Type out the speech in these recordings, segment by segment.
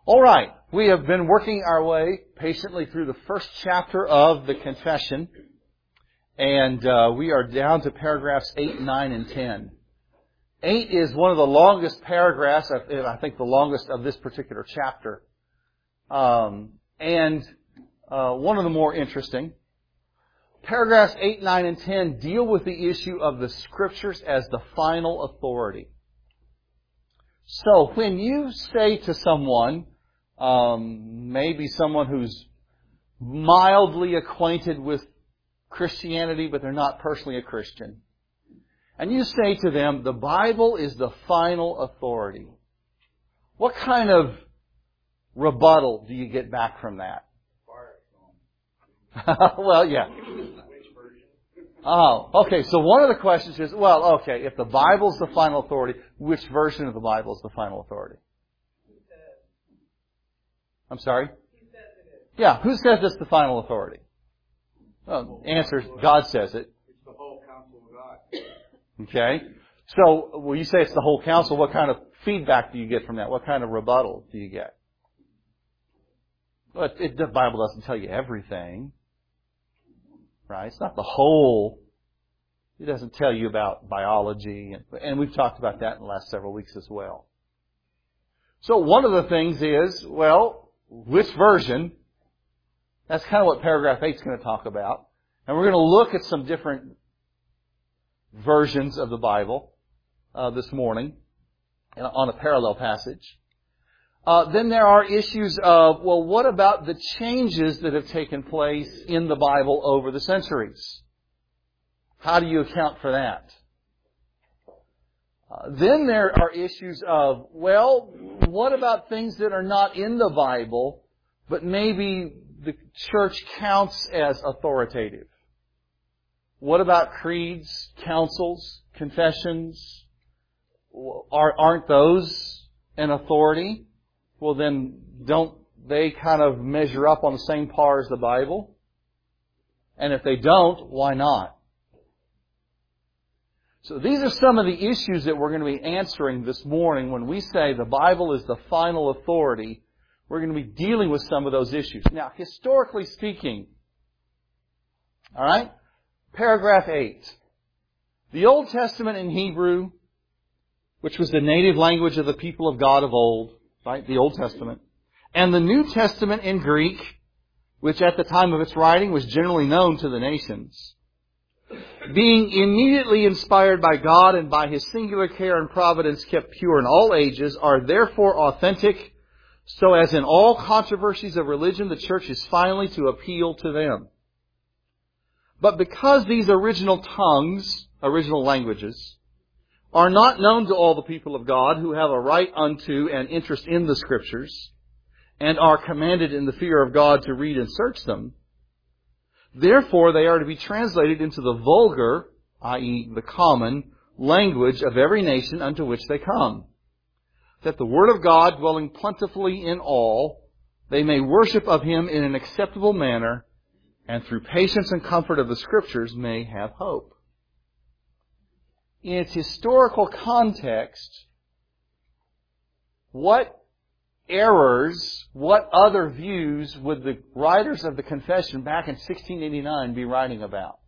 All right. We have been working our way patiently through the first chapter of the Confession. And we are down to paragraphs 8, 9, and 10. 8 is one of the longest paragraphs, I think the longest of this particular chapter. And one of the more interesting. Paragraphs 8, 9, and 10 deal with the issue of the Scriptures as the final authority. So when you say to someone, maybe someone who's mildly acquainted with Christianity, but they're not personally a Christian, and you say to them, the Bible is the final authority, what kind of rebuttal do you get back from that? Well, yeah. Oh, okay. So one of the questions is, well, okay, if the Bible's the final authority, which version of the Bible is the final authority? I'm sorry? Yeah, who says it's the final authority? Well, answer, God says it. It's the whole counsel of God. Okay. So, when you say it's the whole counsel, what kind of feedback do you get from that? What kind of rebuttal do you get? Well, the Bible doesn't tell you everything. Right? It's not the whole. It doesn't tell you about biology. And we've talked about that in the last several weeks as well. So one of the things is, well, which version? That's kind of what paragraph 8 is going to talk about. And we're going to look at some different versions of the Bible this morning on a parallel passage. Then there are issues of, well, what about the changes that have taken place in the Bible over the centuries? How do you account for that? Then there are issues of, well, what about things that are not in the Bible, but maybe the church counts as authoritative? What about creeds, councils, confessions? Aren't those an authority? Well, then, don't they kind of measure up on the same par as the Bible? And if they don't, why not? So these are some of the issues that we're going to be answering this morning. When we say the Bible is the final authority, we're going to be dealing with some of those issues. Now, historically speaking, all right, paragraph 8. The Old Testament in Hebrew, which was the native language of the people of God of old, right, the Old Testament, and the New Testament in Greek, which at the time of its writing was generally known to the nations, being immediately inspired by God and by His singular care and providence kept pure in all ages, are therefore authentic, so as in all controversies of religion, the Church is finally to appeal to them. But because these original tongues, original languages, are not known to all the people of God who have a right unto and interest in the Scriptures, and are commanded in the fear of God to read and search them, therefore they are to be translated into the vulgar, i.e. the common, language of every nation unto which they come, that the Word of God, dwelling plentifully in all, they may worship of Him in an acceptable manner, and through patience and comfort of the Scriptures may have hope. In its historical context, what errors, what other views would the writers of the Confession back in 1689 be writing about?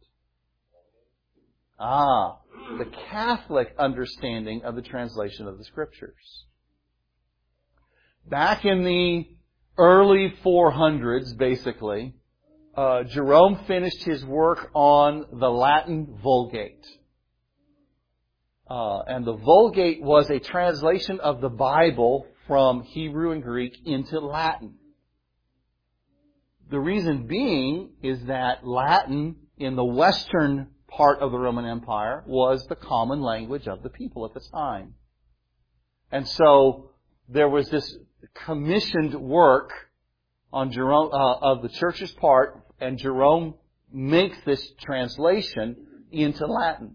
The Catholic understanding of the translation of the Scriptures. Back in the early 400s, basically, Jerome finished his work on the Latin Vulgate. And the Vulgate was a translation of the Bible from Hebrew and Greek into Latin. The reason being is that Latin in the western part of the Roman Empire was the common language of the people at the time. And so there was this commissioned work on Jerome, of the Church's part, and Jerome makes this translation into Latin.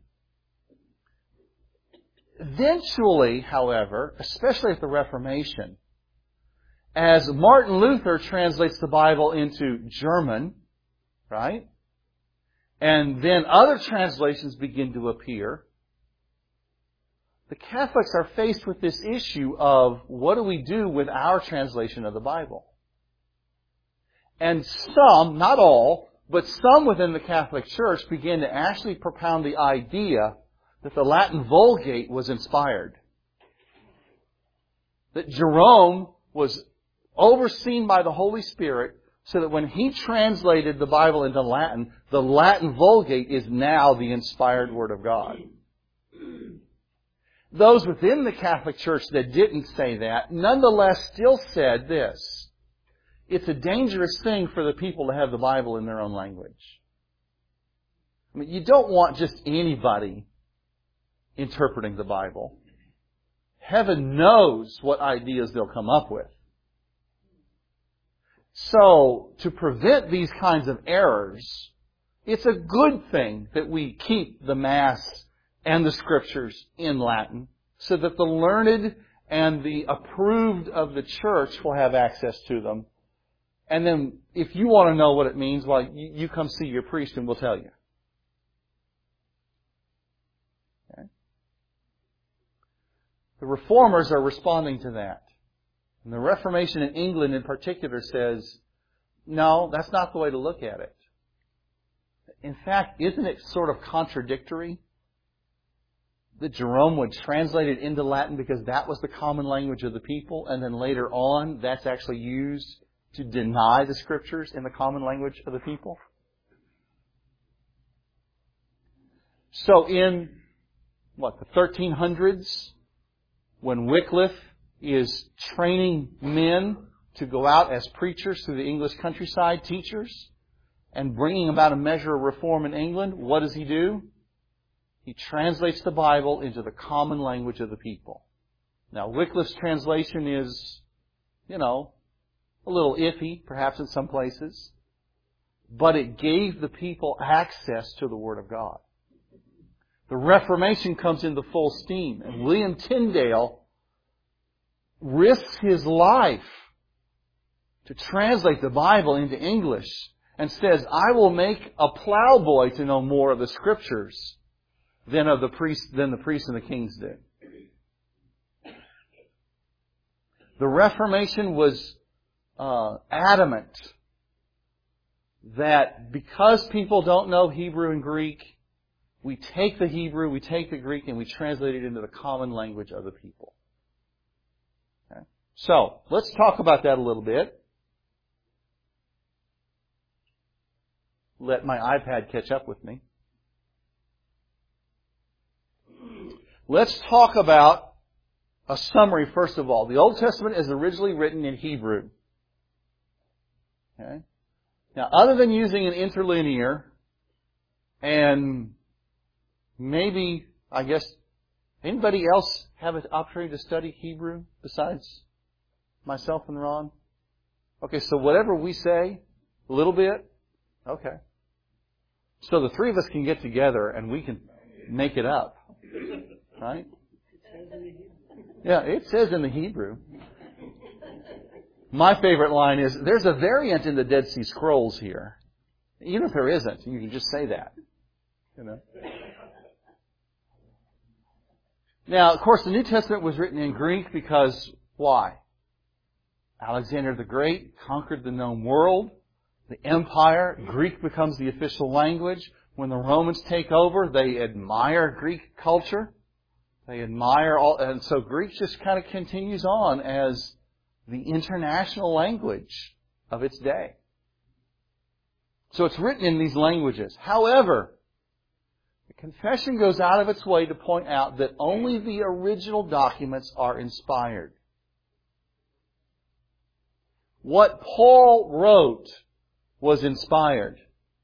Eventually, however, especially at the Reformation, as Martin Luther translates the Bible into German, right? And then other translations begin to appear, the Catholics are faced with this issue of what do we do with our translation of the Bible? And some, not all, but some within the Catholic Church began to actually propound the idea that the Latin Vulgate was inspired. That Jerome was overseen by the Holy Spirit so that when he translated the Bible into Latin, the Latin Vulgate is now the inspired Word of God. Those within the Catholic Church that didn't say that, nonetheless still said this: it's a dangerous thing for the people to have the Bible in their own language. I mean, you don't want just anybody interpreting the Bible. Heaven knows what ideas they'll come up with. So, to prevent these kinds of errors, it's a good thing that we keep the Mass and the Scriptures in Latin so that the learned and the approved of the Church will have access to them. And then, if you want to know what it means, well, you come see your priest and we'll tell you. Okay? The Reformers are responding to that. And the Reformation in England in particular says, no, that's not the way to look at it. In fact, isn't it sort of contradictory that Jerome would translate it into Latin because that was the common language of the people, and then later on that's actually used to deny the Scriptures in the common language of the people? So in, the 1300s, when Wycliffe is training men to go out as preachers through the English countryside, teachers, and bringing about a measure of reform in England, what does he do? He translates the Bible into the common language of the people. Now, Wycliffe's translation is, a little iffy, perhaps in some places, but it gave the people access to the Word of God. The Reformation comes into full steam, and William Tyndale risks his life to translate the Bible into English and says, I will make a plowboy to know more of the Scriptures than the priests and the kings did. The Reformation was adamant that because people don't know Hebrew and Greek, we take the Hebrew, we take the Greek, and we translate it into the common language of the people. Okay? So, let's talk about that a little bit. Let my iPad catch up with me. Let's talk about a summary, first of all. The Old Testament is originally written in Hebrew. Okay? Now, other than using an interlinear, and maybe, anybody else have an opportunity to study Hebrew besides myself and Ron? Okay, so whatever we say, a little bit, okay. So the three of us can get together and we can make it up. Right? Yeah, it says in the Hebrew. My favorite line is, there's a variant in the Dead Sea Scrolls here. Even if there isn't, you can just say that. Now, of course, the New Testament was written in Greek because, why? Alexander the Great conquered the known world. The empire, Greek becomes the official language. When the Romans take over, they admire Greek culture. They admire and so Greek just kind of continues on as the international language of its day. So it's written in these languages. However, the Confession goes out of its way to point out that only the original documents are inspired. What Paul wrote was inspired.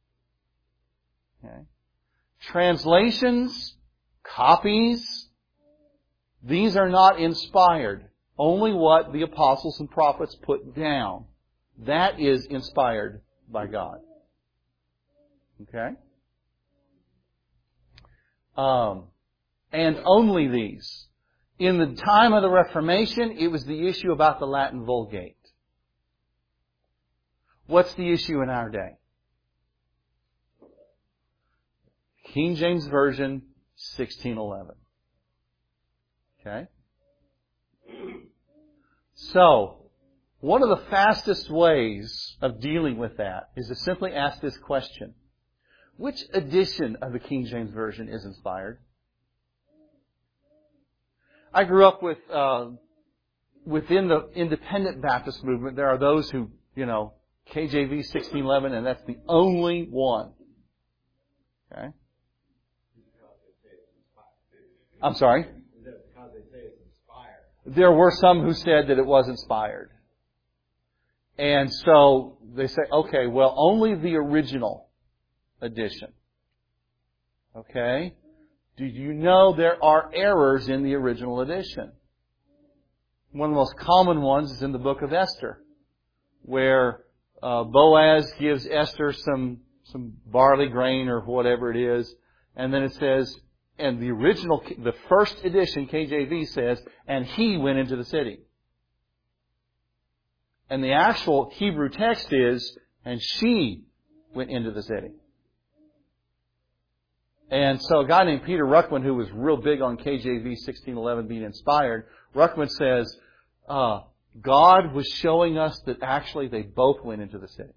Okay. Translations, copies, these are not inspired. Only what the apostles and prophets put down. That is inspired by God. Okay? And only these. In the time of the Reformation, it was the issue about the Latin Vulgate. What's the issue in our day? King James Version, 1611. Okay? So, one of the fastest ways of dealing with that is to simply ask this question. Which edition of the King James Version is inspired? I grew up with, within the independent Baptist movement, there are those who, KJV 1611, and that's the only one. Okay? I'm sorry? Because they say it's inspired. There were some who said that it was inspired. And so they say, okay, well, only the original edition. Okay? Do you know there are errors in the original edition? One of the most common ones is in the book of Esther, where Boaz gives Esther some barley grain or whatever it is, and then it says, and the first edition, KJV says, and he went into the city. And the actual Hebrew text is, and she went into the city. And so a guy named Peter Ruckman, who was real big on KJV 1611 being inspired, Ruckman says, God was showing us that actually they both went into the city.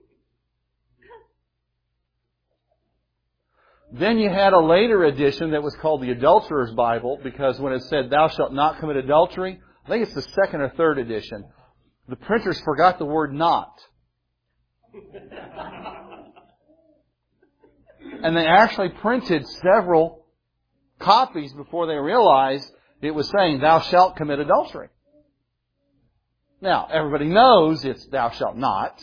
Then you had a later edition that was called the Adulterer's Bible, because when it said, thou shalt not commit adultery, I think it's the second or third edition, the printers forgot the word not. And they actually printed several copies before they realized it was saying, thou shalt commit adultery. Now, everybody knows it's thou shalt not.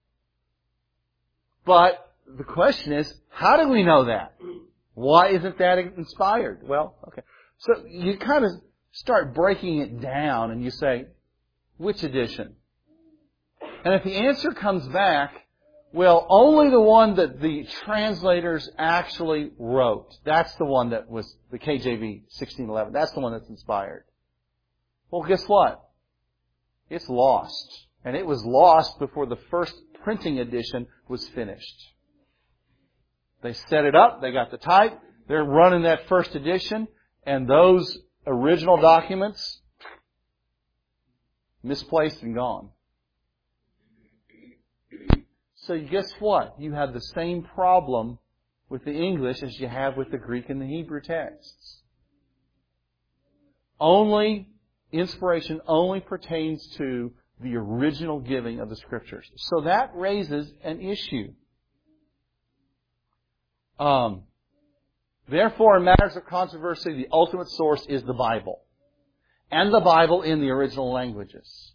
But the question is, how do we know that? Why isn't that inspired? Well, okay. So you kind of start breaking it down and you say, which edition? And if the answer comes back, well, only the one that the translators actually wrote. That's the one that was the KJV 1611. That's the one that's inspired. Well, guess what? It's lost. And it was lost before the first printing edition was finished. They set it up, they got the type, they're running that first edition, and those original documents, misplaced and gone. So guess what? You have the same problem with the English as you have with the Greek and the Hebrew texts. Inspiration only pertains to the original giving of the Scriptures. So that raises an issue. Therefore, in matters of controversy, the ultimate source is the Bible. And the Bible in the original languages.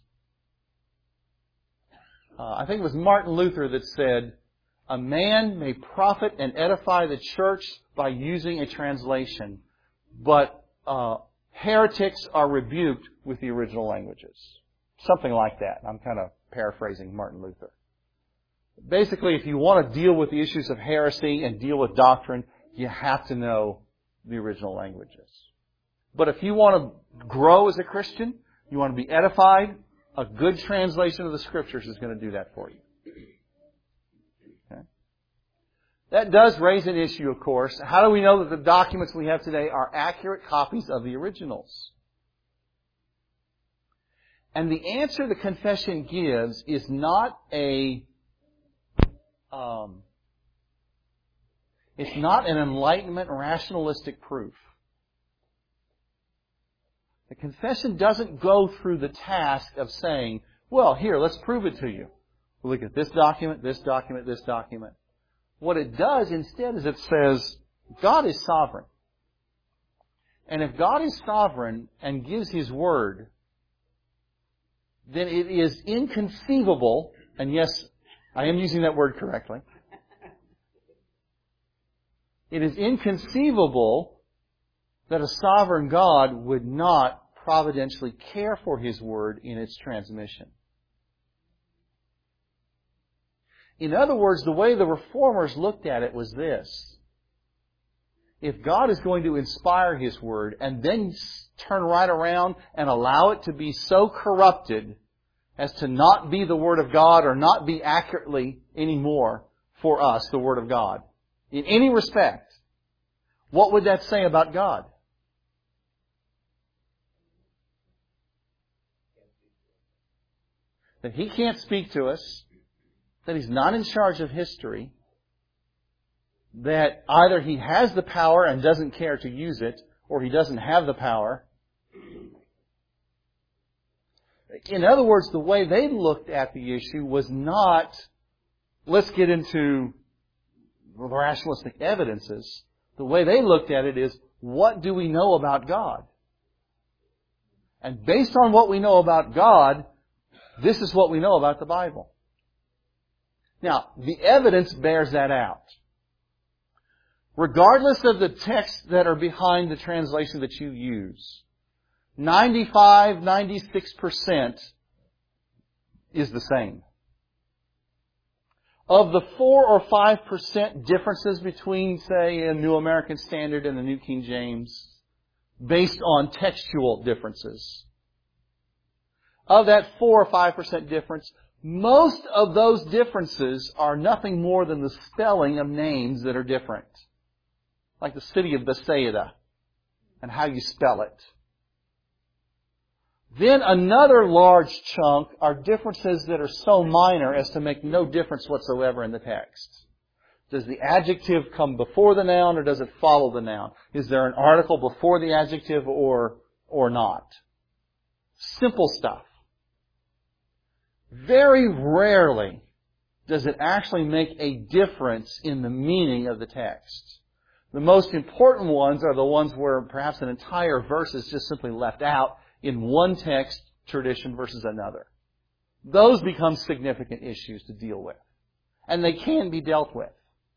I think it was Martin Luther that said, a man may profit and edify the church by using a translation, but heretics are rebuked with the original languages. Something like that. I'm kind of paraphrasing Martin Luther. Basically, if you want to deal with the issues of heresy and deal with doctrine, you have to know the original languages. But if you want to grow as a Christian, you want to be edified, a good translation of the Scriptures is going to do that for you. Okay? That does raise an issue, of course. How do we know that the documents we have today are accurate copies of the originals? And the answer the confession gives is not it's not an Enlightenment rationalistic proof. The confession doesn't go through the task of saying, well, here, let's prove it to you. We'll look at this document, this document, this document. What it does instead is it says, God is sovereign. And if God is sovereign and gives His Word, then it is inconceivable, and yes, I am using that word correctly. It is inconceivable that a sovereign God would not providentially care for His Word in its transmission. In other words, the way the Reformers looked at it was this. If God is going to inspire His Word and then turn right around and allow it to be so corrupted as to not be the Word of God or not be accurately anymore for us, the Word of God, in any respect, what would that say about God? that He can't speak to us, that He's not in charge of history, that either He has the power and doesn't care to use it, or He doesn't have the power. In other words, the way they looked at the issue was not, let's get into rationalistic evidences. The way they looked at it is, what do we know about God? And based on what we know about God, this is what we know about the Bible. Now, the evidence bears that out. Regardless of the texts that are behind the translation that you use, 95, 96% is the same. Of the 4 or 5% differences between, say, a New American Standard and the New King James, based on textual differences, of that 4 or 5% difference, most of those differences are nothing more than the spelling of names that are different. Like the city of Bethsaida and how you spell it. Then another large chunk are differences that are so minor as to make no difference whatsoever in the text. Does the adjective come before the noun or does it follow the noun? Is there an article before the adjective or not? Simple stuff. Very rarely does it actually make a difference in the meaning of the text. The most important ones are the ones where perhaps an entire verse is just simply left out in one text tradition versus another. Those become significant issues to deal with. And they can be dealt with.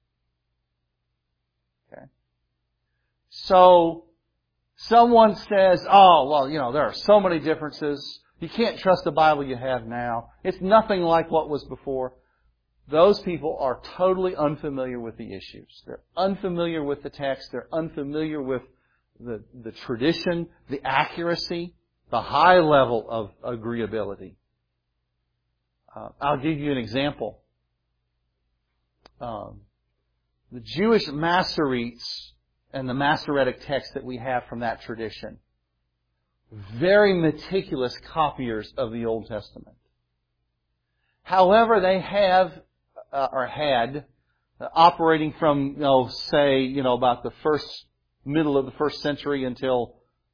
Okay? So, someone says, oh, well, there are so many differences. You can't trust the Bible you have now. It's nothing like what was before. Those people are totally unfamiliar with the issues. They're unfamiliar with the text. They're unfamiliar with the tradition, the accuracy, the high level of agreeability. I'll give you an example. The Jewish Masoretes and the Masoretic text that we have from that tradition, very meticulous copiers of the Old Testament. However, they have or had, operating from, about the middle of the first century until,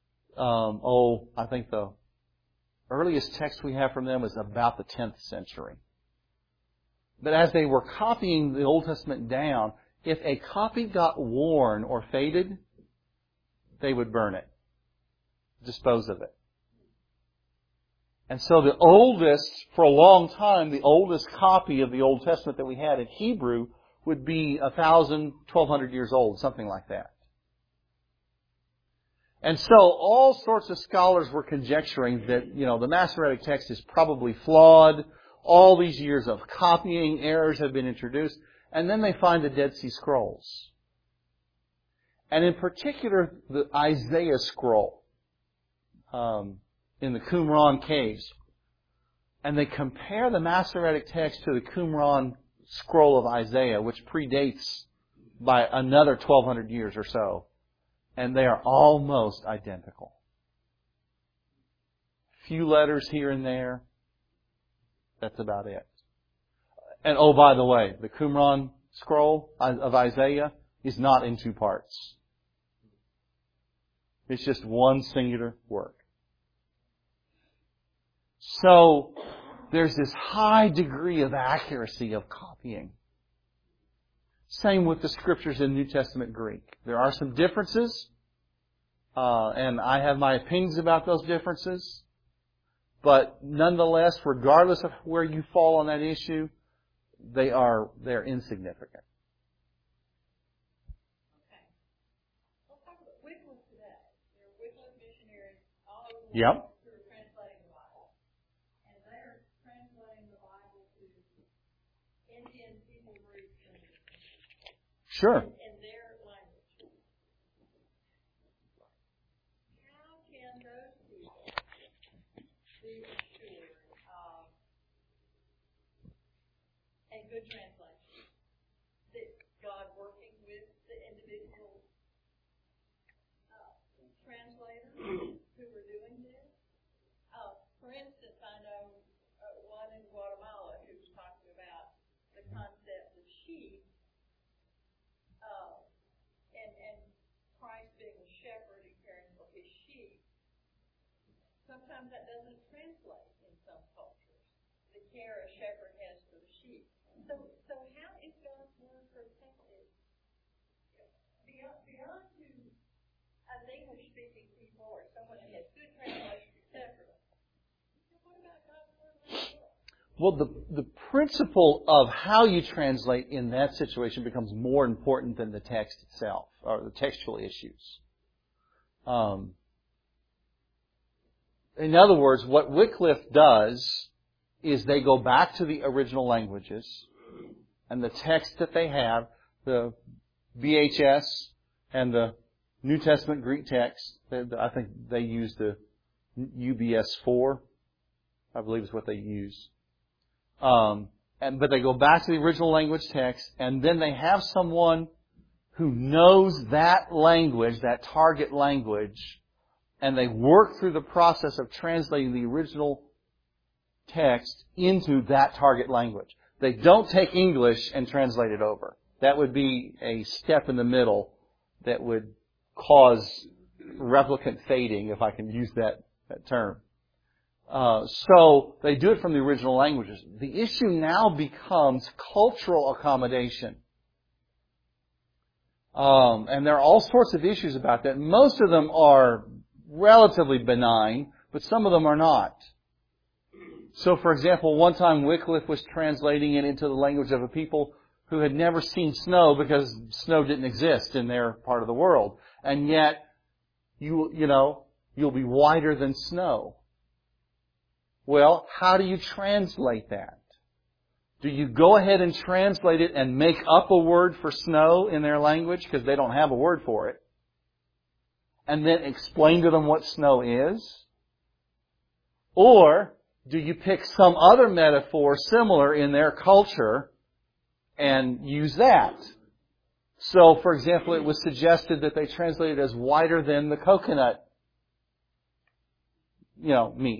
I think the earliest text we have from them is about the 10th century. But as they were copying the Old Testament down, if a copy got worn or faded, they would burn it, dispose of it. And so the oldest, for a long time, the oldest copy of the Old Testament that we had in Hebrew would be 1,000, 1,200 years old, something like that. And so all sorts of scholars were conjecturing that, the Masoretic text is probably flawed. All these years of copying errors have been introduced. And then they find the Dead Sea Scrolls. And in particular, the Isaiah scroll. In the Qumran caves. And they compare the Masoretic text to the Qumran scroll of Isaiah, which predates by another 1,200 years or so. And they are almost identical. Few letters here and there. That's about it. And by the way, the Qumran scroll of Isaiah is not in 2 parts. It's just one singular work. So, there's this high degree of accuracy of copying. Same with the Scriptures in New Testament Greek. There are some differences, and I have my opinions about those differences. But nonetheless, regardless of where you fall on that issue, they're insignificant. Okay. Let's talk about Wycliffe today. There are Wycliffe missionaries all over the Yep. world who are translating the Bible. And they're translating the Bible to Indian people groups Sure. in their language. How can those people be assured of a good translation? That God working with the individual translators who were doing this? For instance, I know one in sometimes that doesn't translate in some cultures. The care a shepherd has for the sheep. So how is God's word protected beyond to us English-speaking people or someone who has good translation, etc.? What about God's word in the book? Well, the principle of how you translate in that situation becomes more important than the text itself, or the textual issues. In other words, what Wycliffe does is they go back to the original languages and the text that they have, the BHS and the New Testament Greek text. I think they use the UBS 4, I believe is what they use. But they go back to the original language text, and then they have someone who knows that language, that target language, and they work through the process of translating the original text into that target language. They don't take English and translate it over. That would be a step in the middle that would cause replicant fading, if I can use that term. So they do it from the original languages. The issue now becomes cultural accommodation. And there are all sorts of issues about that. Most of them are relatively benign, but some of them are not. So, for example, one time Wycliffe was translating it into the language of a people who had never seen snow because snow didn't exist in their part of the world. And yet, you'll be whiter than snow. Well, how do you translate that? Do you go ahead and translate it and make up a word for snow in their language because they don't have a word for it? And then explain to them what snow is? Or do you pick some other metaphor similar in their culture and use that? So, for example, it was suggested that they translate it as whiter than the coconut, meat.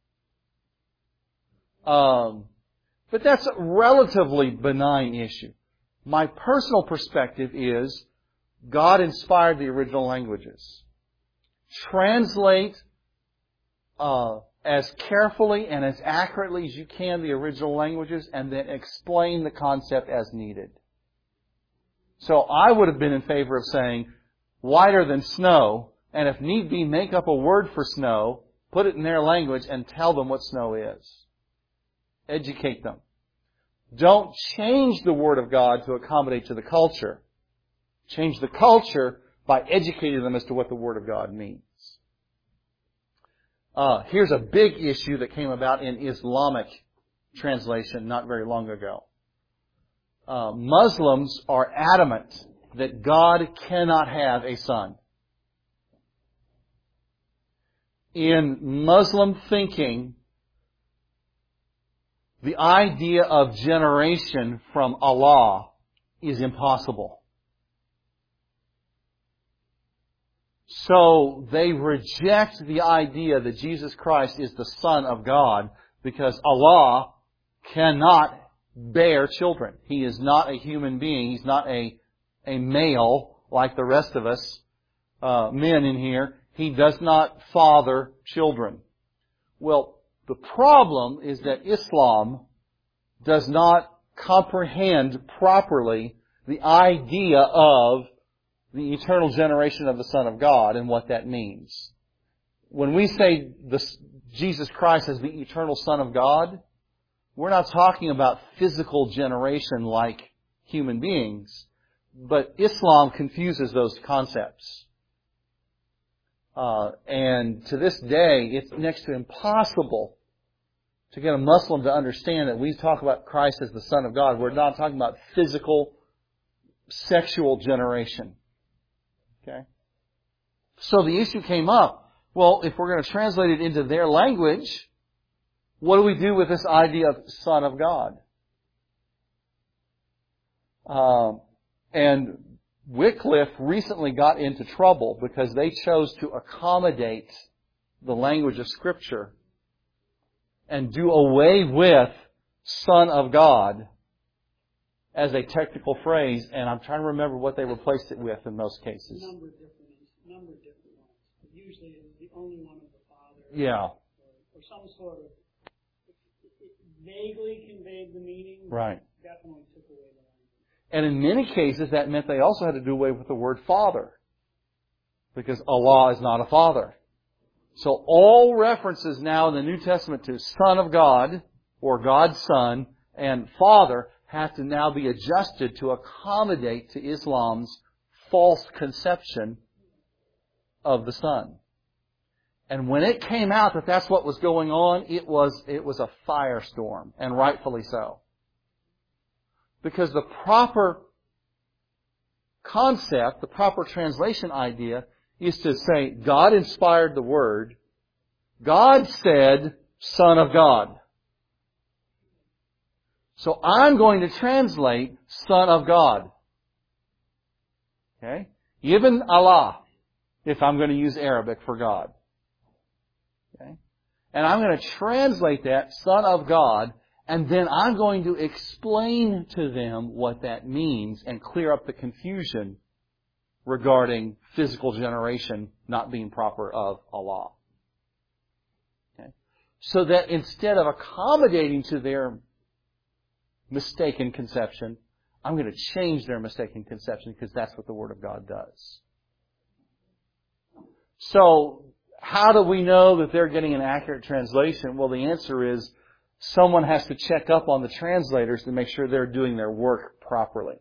But that's a relatively benign issue. My personal perspective is God inspired the original languages. Translate as carefully and as accurately as you can the original languages, and then explain the concept as needed. So I would have been in favor of saying whiter than snow, and if need be, make up a word for snow, put it in their language, and tell them what snow is. Educate them. Don't change the Word of God to accommodate to the culture. Change the culture by educating them as to what the Word of God means. Here's a big issue that came about in Islamic translation not very long ago. Muslims are adamant that God cannot have a son. In Muslim thinking, the idea of generation from Allah is impossible. So they reject the idea that Jesus Christ is the Son of God because Allah cannot bear children. He is not a human being. He's not a male like the rest of us, men in here. He does not father children. Well, the problem is that Islam does not comprehend properly the idea of the eternal generation of the Son of God and what that means. When we say Jesus Christ as the eternal Son of God, we're not talking about physical generation like human beings, but Islam confuses those concepts. And to this day, it's next to impossible to get a Muslim to understand that we talk about Christ as the Son of God. We're not talking about physical, sexual generation. Okay? So the issue came up. Well, if we're going to translate it into their language, what do we do with this idea of Son of God? And Wycliffe recently got into trouble because they chose to accommodate the language of Scripture and do away with Son of God as a technical phrase, and I'm trying to remember what they replaced it with in most cases. Number of different ones. But usually it's the only one of the Father Yeah. Or some sort of, it vaguely conveyed the meaning, but Right. definitely took away the language. And in many cases, that meant they also had to do away with the word Father. Because Allah is not a Father. So all references now in the New Testament to Son of God, or God's Son, and Father, have to now be adjusted to accommodate to Islam's false conception of the Son. And when it came out that that's what was going on, it was a firestorm, and rightfully so. Because the proper concept, the proper translation idea, is to say, God inspired the Word. God said, Son of God. So I'm going to translate Son of God. Okay? Ibn Allah, if I'm going to use Arabic for God. Okay? And I'm going to translate that Son of God, and then I'm going to explain to them what that means and clear up the confusion regarding physical generation not being proper of Allah. Okay? So that instead of accommodating to their mistaken conception, I'm going to change their mistaken conception because that's what the Word of God does. So, how do we know that they're getting an accurate translation? Well, the answer is someone has to check up on the translators to make sure they're doing their work properly.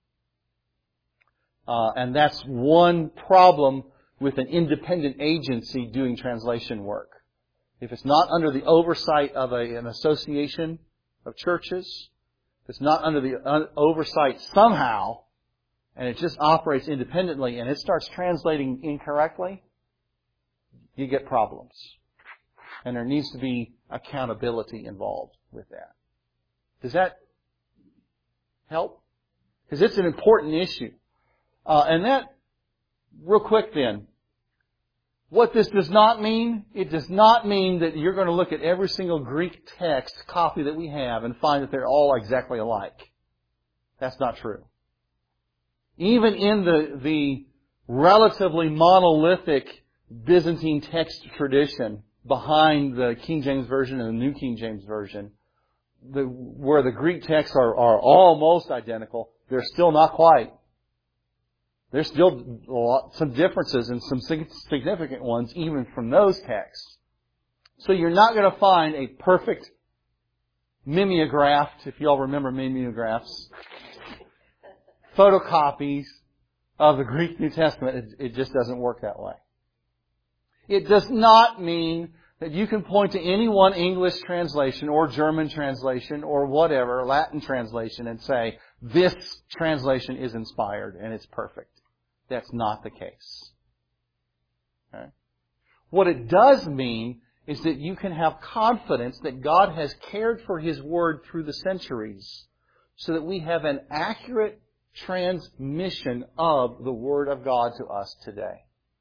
And that's one problem with an independent agency doing translation work. If it's not under the oversight of an association of churches, if it's not under the oversight somehow, and it just operates independently, and it starts translating incorrectly, you get problems. And there needs to be accountability involved with that. Does that help? Because it's an important issue. And that, real quick then, what this does not mean, it does not mean that you're going to look at every single Greek text copy that we have and find that they're all exactly alike. That's not true. Even in the relatively monolithic Byzantine text tradition behind the King James Version and the New King James Version, where the Greek texts are almost identical, they're still not quite. There's still some differences and some significant ones even from those texts. So you're not going to find a perfect mimeograph, if you all remember mimeographs, photocopies of the Greek New Testament. It just doesn't work that way. It does not mean that you can point to any one English translation or German translation or whatever, Latin translation, and say, this translation is inspired and it's perfect. That's not the case. Okay? What it does mean is that you can have confidence that God has cared for His Word through the centuries so that we have an accurate transmission of the Word of God to us today.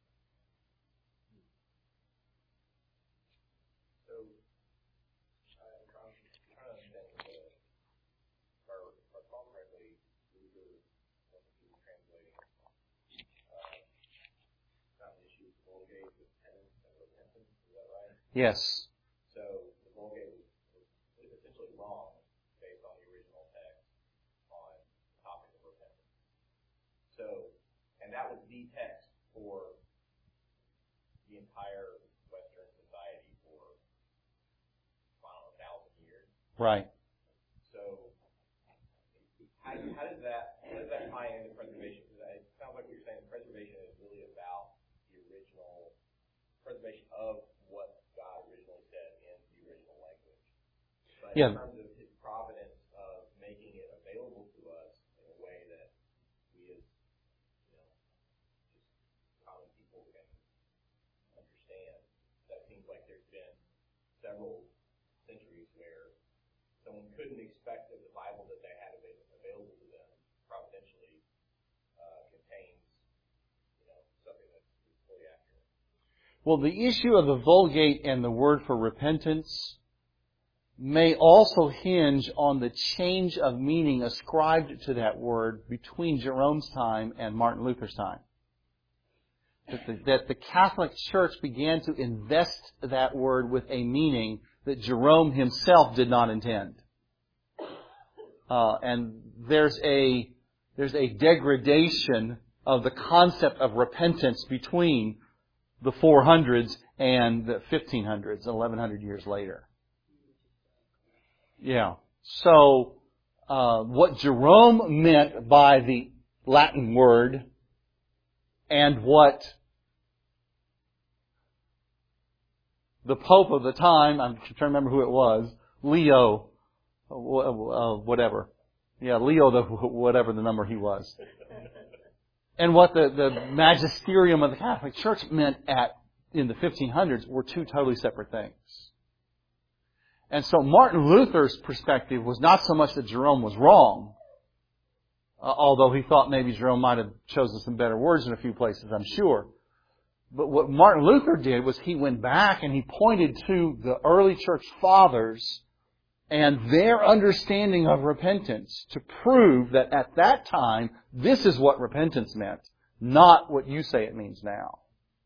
Yes. So the Vulgate is essentially wrong based on the original text on the topic of repentance. So, and that was the text for the entire Western society for, I don't know, 1,000 years. Right. So, how does that tie into preservation? Because it sounds like what you're saying, preservation is really about the original preservation of what God originally said in the original language. But in terms of His providence of making it available to us in a way that we as, just common people can understand, that seems like there's been several centuries where someone couldn't expect that the Bible that they had available to them providentially contains, something that's fully accurate. Well, the issue of the Vulgate and the word for repentance may also hinge on the change of meaning ascribed to that word between Jerome's time and Martin Luther's time. that the Catholic Church began to invest that word with a meaning that Jerome himself did not intend. And there's a degradation of the concept of repentance between the 400s and the 1500s, 1100 years later. Yeah. So, what Jerome meant by the Latin word and what the Pope of the time, I'm trying to remember who it was, Leo, whatever. Yeah, Leo, whatever the number he was. And what the magisterium of the Catholic Church meant in the 1500s were two totally separate things. And so Martin Luther's perspective was not so much that Jerome was wrong, although he thought maybe Jerome might have chosen some better words in a few places, I'm sure. But what Martin Luther did was he went back and he pointed to the early church fathers and their understanding of repentance to prove that at that time, this is what repentance meant, not what you say it means now.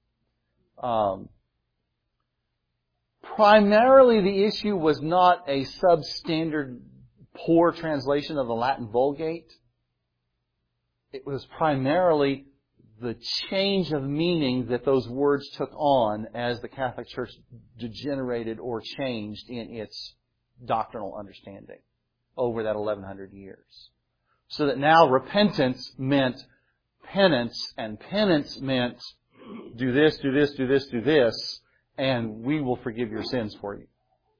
Primarily, the issue was not a substandard, poor translation of the Latin Vulgate. It was primarily the change of meaning that those words took on as the Catholic Church degenerated or changed in its doctrinal understanding over that 1100 years. So that now repentance meant penance, and penance meant do this, do this, do this, do this, and we will forgive your sins for you.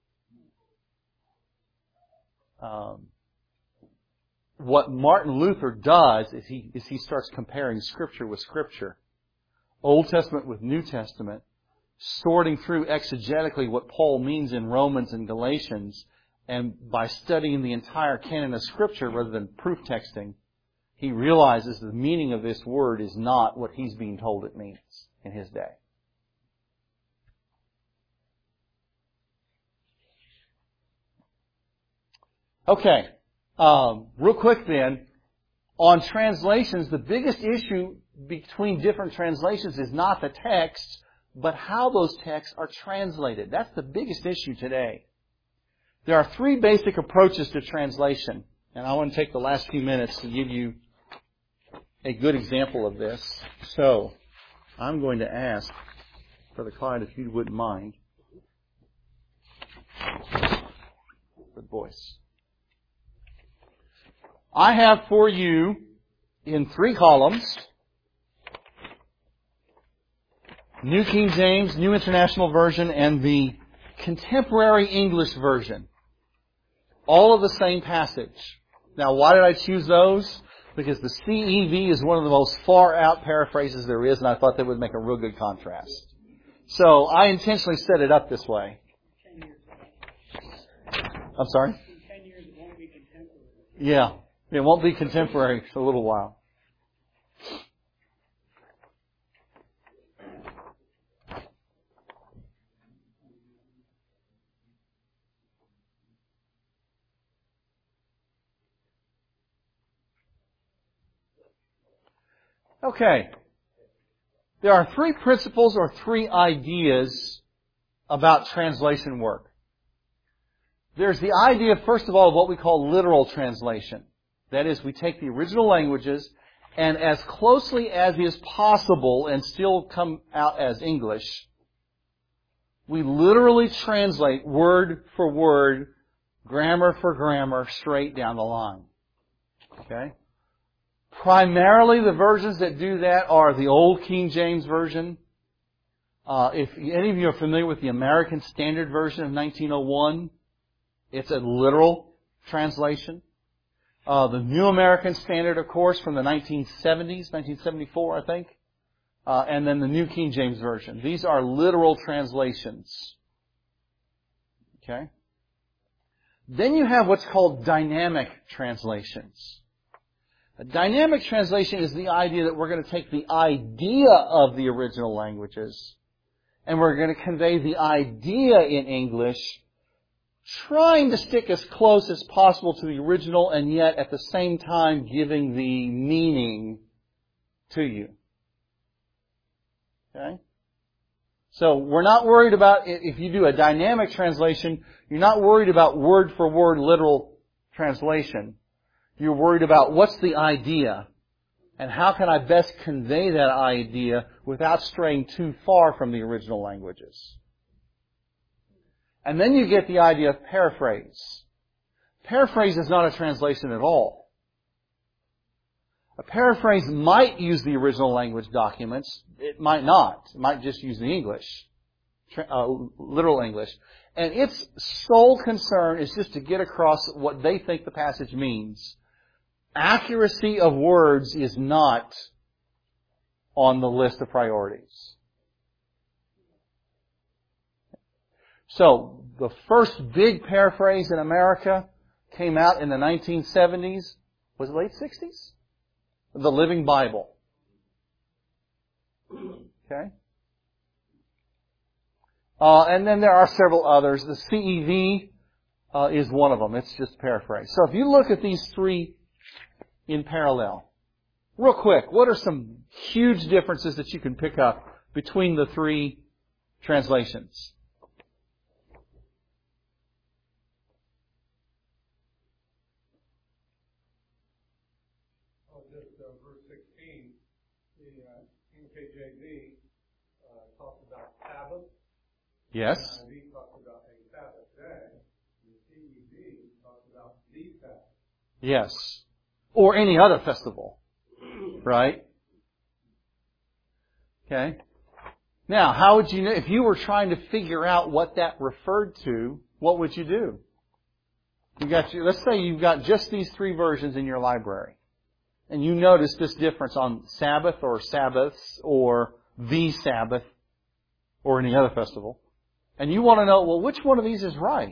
What Martin Luther does is he starts comparing Scripture with Scripture, Old Testament with New Testament, sorting through exegetically what Paul means in Romans and Galatians, and by studying the entire canon of Scripture rather than proof texting, he realizes the meaning of this word is not what he's being told it means in his day. Okay, real quick then, on translations, the biggest issue between different translations is not the text, but how those texts are translated. That's the biggest issue today. There are three basic approaches to translation, and I want to take the last few minutes to give you a good example of this. So, I'm going to ask Brother Clyde if you wouldn't mind. Good voice. I have for you in 3 columns, New King James, New International Version, and the Contemporary English Version. All of the same passage. Now, why did I choose those? Because the CEV is one of the most far-out paraphrases there is, and I thought that would make a real good contrast. So, I intentionally set it up this way. I'm sorry? In 10 years it won't be contemporary. Yeah. It won't be contemporary for a little while. Okay. There are 3 principles or 3 ideas about translation work. There's the idea, first of all, of what we call literal translation. That is, we take the original languages and as closely as is possible and still come out as English, we literally translate word for word, grammar for grammar, straight down the line. Okay? Primarily the versions that do that are the Old King James Version. If any of you are familiar with the American Standard Version of 1901, it's a literal translation. The New American Standard, of course, from the 1970s, 1974, I think. And then the New King James Version. These are literal translations. Okay? Then you have what's called dynamic translations. A dynamic translation is the idea that we're going to take the idea of the original languages and we're going to convey the idea in English, trying to stick as close as possible to the original and yet at the same time giving the meaning to you. Okay? So we're not worried about, if you do a dynamic translation, you're not worried about word for word literal translation. You're worried about what's the idea and how can I best convey that idea without straying too far from the original languages. And then you get the idea of paraphrase. Paraphrase is not a translation at all. A paraphrase might use the original language documents. It might not. It might just use the English, literal English. And its sole concern is just to get across what they think the passage means. Accuracy of words is not on the list of priorities. So, the first big paraphrase in America came out in the 1970s. Was it late 60s? The Living Bible. Okay? And then there are several others. The CEV is one of them. It's just paraphrase. So if you look at these three in parallel, real quick, what are some huge differences that you can pick up between the three translations? Verse 16, the NKJV talks about Sabbath. Yes. NIV talks about a Sabbath day. And the CEV talks about the Sabbath. Yes. Or any other festival. Right? Okay. Now, how would you know, if you were trying to figure out what that referred to, what would you do? Let's say you've got just these three versions in your library. And you notice this difference on Sabbath or Sabbaths or the Sabbath or any other festival. And you want to know, well, which one of these is right?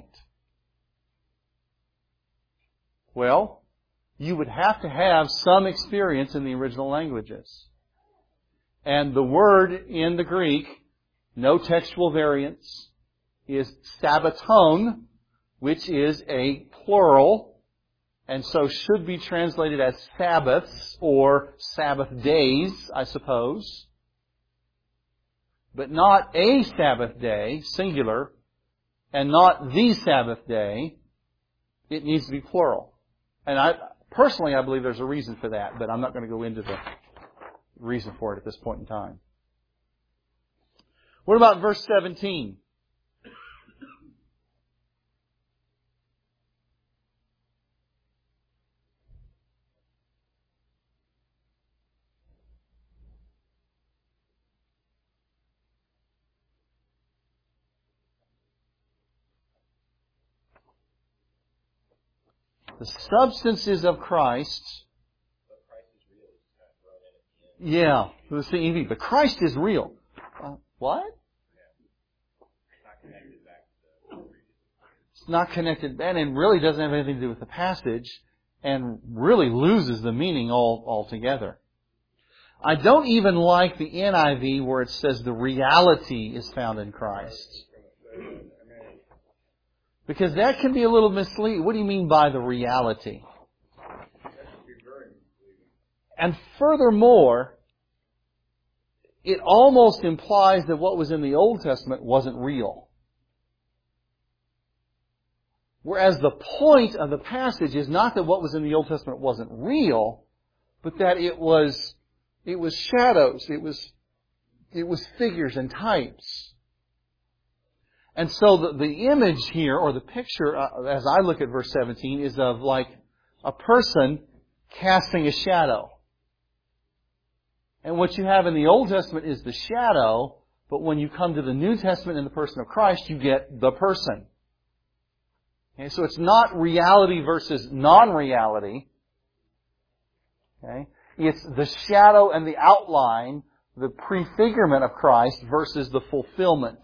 Well, you would have to have some experience in the original languages. And the word in the Greek, no textual variance, is Sabbaton, which is a plural, and so should be translated as Sabbaths or Sabbath days, I suppose. But not a Sabbath day, singular, and not the Sabbath day. It needs to be plural. And I believe there's a reason for that, but I'm not going to go into the reason for it at this point in time. What about verse 17? The substances of Christ. Yeah, the CEV. But Christ is real. What? It's not connected back and really doesn't have anything to do with the passage and really loses the meaning altogether. I don't even like the NIV where it says the reality is found in Christ. Because that can be a little misleading. What do you mean by the reality? And furthermore, it almost implies that what was in the Old Testament wasn't real. Whereas the point of the passage is not that what was in the Old Testament wasn't real, but that it was shadows, it was figures and types. And so the image here, or the picture, as I look at verse 17, is of like a person casting a shadow. And what you have in the Old Testament is the shadow, but when you come to the New Testament in the person of Christ, you get the person. Okay, so it's not reality versus non-reality. Okay, it's the shadow and the outline, the prefigurement of Christ versus the fulfillment.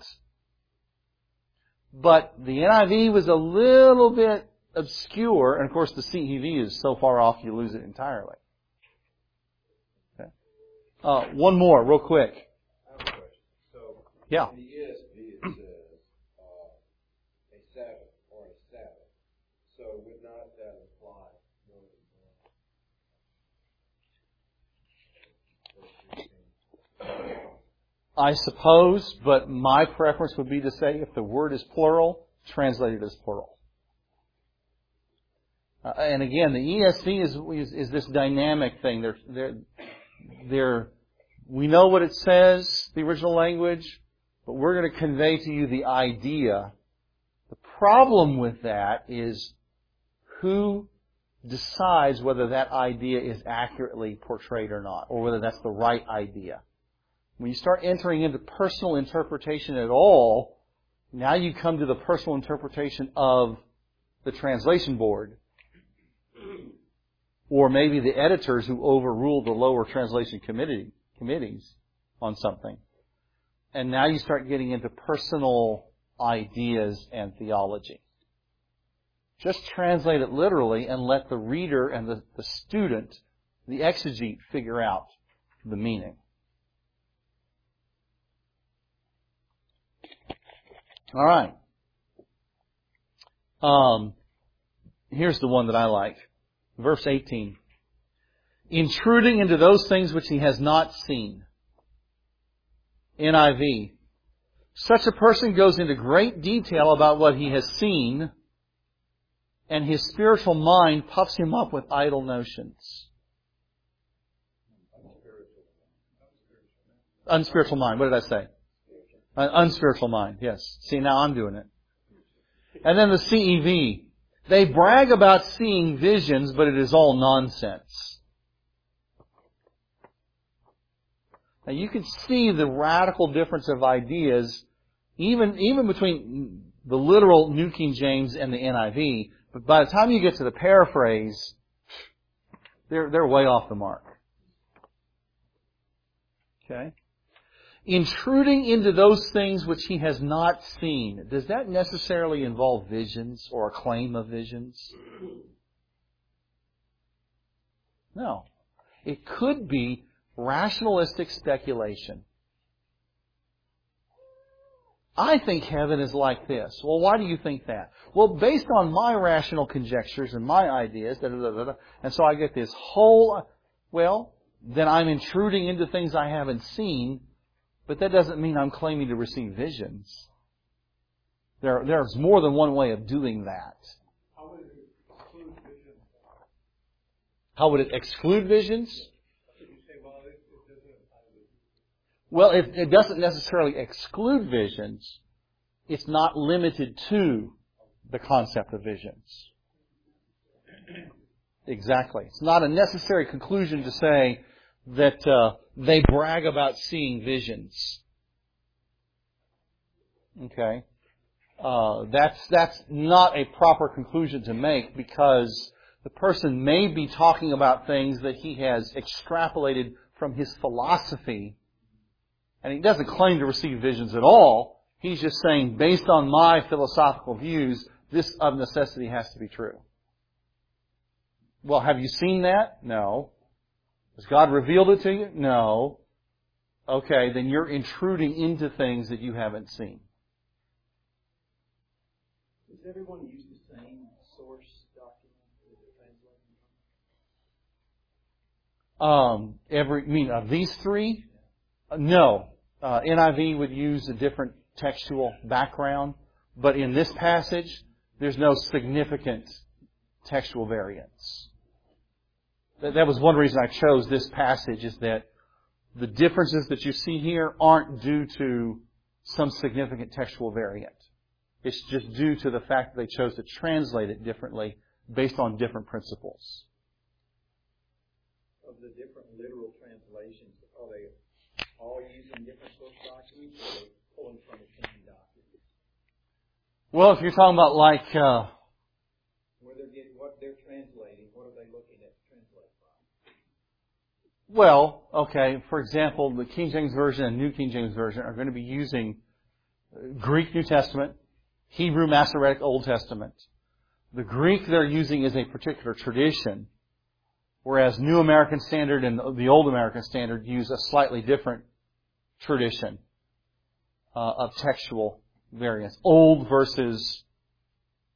But the NIV was a little bit obscure, and of course the CEV is so far off you lose it entirely. Okay. One more, real quick. I have a question. So, yeah. In the ESV it says a Sabbath or a Sabbath. So would not that apply more than one? I suppose, but my preference would be to say if the word is plural, translate it as plural. And again, the ESV is this dynamic thing. We know what it says, the original language, but we're going to convey to you the idea. The problem with that is who decides whether that idea is accurately portrayed or not, or whether that's the right idea. When you start entering into personal interpretation at all, now you come to the personal interpretation of the translation board. Or maybe the editors who overruled the lower translation committees on something. And now you start getting into personal ideas and theology. Just translate it literally and let the reader and the student, the exegete, figure out the meaning. All right. Here's the one that I like. Verse 18. Intruding into those things which he has not seen. NIV. Such a person goes into great detail about what he has seen, and his spiritual mind puffs him up with idle notions. Unspiritual mind. What did I say? Unspiritual mind. Yes. See, now I'm doing it. And then the CEV. They brag about seeing visions, but it is all nonsense. Now you can see the radical difference of ideas, even between the literal New King James and the NIV. But by the time you get to the paraphrase, they're way off the mark. Okay? Intruding into those things which he has not seen. Does that necessarily involve visions or a claim of visions? No. It could be rationalistic speculation. I think heaven is like this. Well, why do you think that? Well, based on my rational conjectures and my ideas, and so I get this whole, then I'm intruding into things I haven't seen. But that doesn't mean I'm claiming to receive visions. There's more than one way of doing that. How would it exclude visions? How would it exclude visions? You say, it doesn't. Well, it doesn't necessarily exclude visions. It's not limited to the concept of visions. Exactly. It's not a necessary conclusion to say that they brag about seeing visions. Okay? That's not a proper conclusion to make, because the person may be talking about things that he has extrapolated from his philosophy, and he doesn't claim to receive visions at all. He's just saying, based on my philosophical views, this of necessity has to be true. Well, have you seen that? No. Has God revealed it to you? No. Okay, then you're intruding into things that you haven't seen. Does everyone use the same source document that they're translating? Of these three? No. NIV would use a different textual background, but in this passage, there's no significant textual variance. That was one reason I chose this passage, is that the differences that you see here aren't due to some significant textual variant. It's just due to the fact that they chose to translate it differently based on different principles. Of the different literal translations, are they all using different source documents, or are they pulling from the same document? Well, if you're talking about what they're translating, what are they looking at to translate from? Well, okay, for example, the King James Version and New King James Version are going to be using Greek New Testament, Hebrew Masoretic Old Testament. The Greek they're using is a particular tradition, whereas New American Standard and the Old American Standard use a slightly different tradition of textual variance. Old versus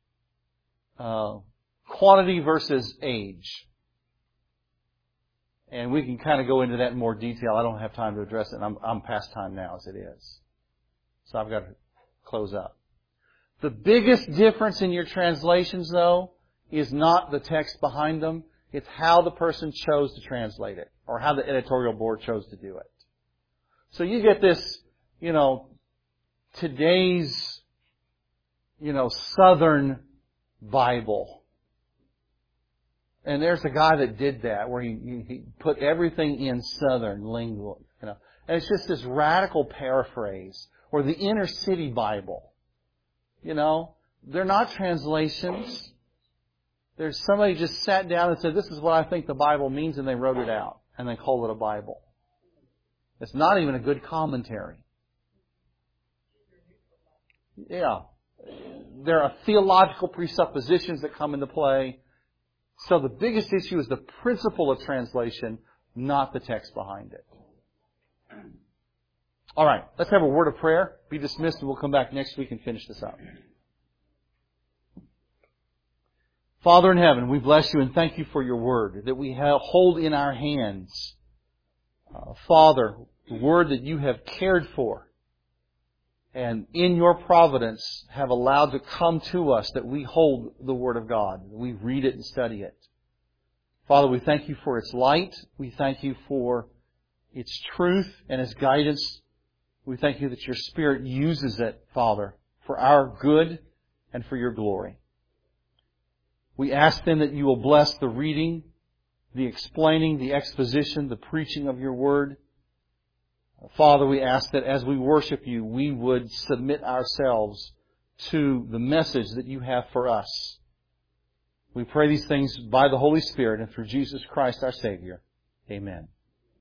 quantity versus age. And we can kind of go into that in more detail. I don't have time to address it. I'm past time now as it is. So I've got to close up. The biggest difference in your translations, though, is not the text behind them. It's how the person chose to translate it, or how the editorial board chose to do it. So you get this, today's, Southern Bible. And there's a guy that did that, where he put everything in Southern lingo, And it's just this radical paraphrase. Or the Inner City Bible. They're not translations. There's somebody just sat down and said, this is what I think the Bible means, and they wrote it out. And they called it a Bible. It's not even a good commentary. Yeah. There are theological presuppositions that come into play. So the biggest issue is the principle of translation, not the text behind it. All right, let's have a word of prayer, be dismissed, and we'll come back next week and finish this up. Father in heaven, we bless you and thank you for your word that we hold in our hands. Father, the word that you have cared for and in your providence have allowed to come to us, that we hold the word of God. We read it and study it. Father, we thank you for its light. We thank you for its truth and its guidance. We thank you that your Spirit uses it, Father, for our good and for your glory. We ask then that you will bless the reading, the explaining, the exposition, the preaching of your word. Father, we ask that as we worship you, we would submit ourselves to the message that you have for us. We pray these things by the Holy Spirit and through Jesus Christ our Savior. Amen.